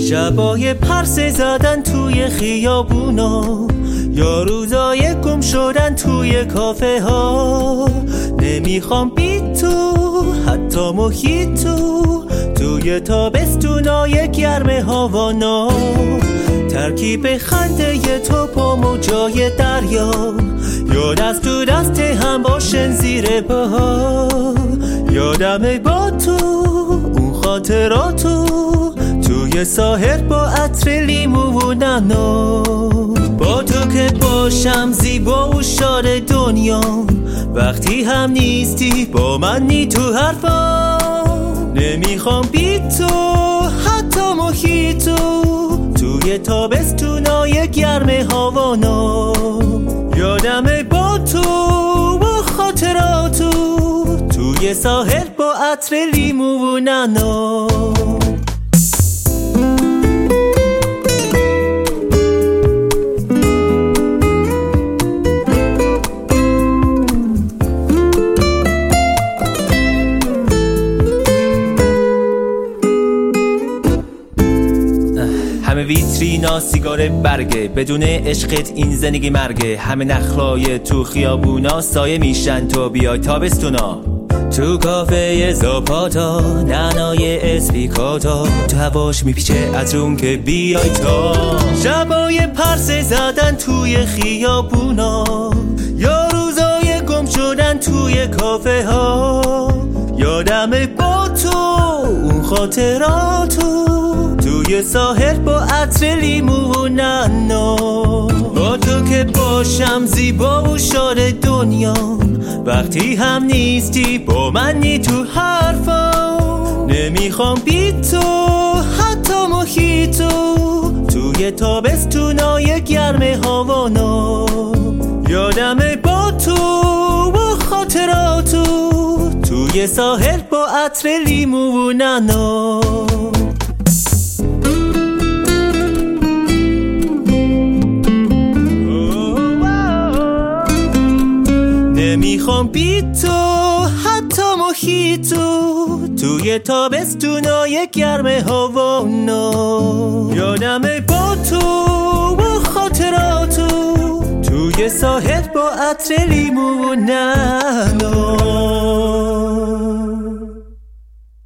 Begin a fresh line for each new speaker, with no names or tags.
شبای پرسه زدن توی خیابونا، یا روزای گم شدن توی کافه ها. نمیخوام بی تو حتی محیط توی تابستونای گرم هاوانا. ترکیب خنده تو با موجای دریا، یا دست تو دست هم باشن زیر پاها. یادمه با تو اون خاطراتو توی ساحل با عطر لیمو و نعنا. با تو که باشم زیبا و شاد دنیا، وقتی هم نیستی با من نی تو حرفا. نمیخوام بی تو حتی محیطو توی تابستونای گرم هاوانا. یادمه با تو و خاطراتو توی ساحل با عطر لیمو و نعنا. همه ویترینا سیگار برگه، بدون عشقت این زندگی مرگه. همه نخلای تو خیابونا سایه میشن تو بیای تابستونا. تو کافه زاپاتا نعنای اسپیکاتا، تو هواش میپیچه از روم که بیای تا. شبای پرسه زدن توی خیابونا، یا روزای گم شدن توی کافه ها. یادمه با تو اون خاطراتو توی ساحل با عطر لیمو و نعنا. با تو که باشم زیبا و شاد دنیا، وقتی هم نیستی با من نی تو حرفا. نمیخوام بی تو حتی محیطو توی تابستونای گرم هاوانا. یادمه با تو و خاطراتو توی ساحل با عطر لیمو و نعنا. نمیخوام بی تو حتی محیطو توی تابستونای گرم هاوانا. یادمه با تو و خاطراتو توی ساحل با عطر لیمو و نعنا.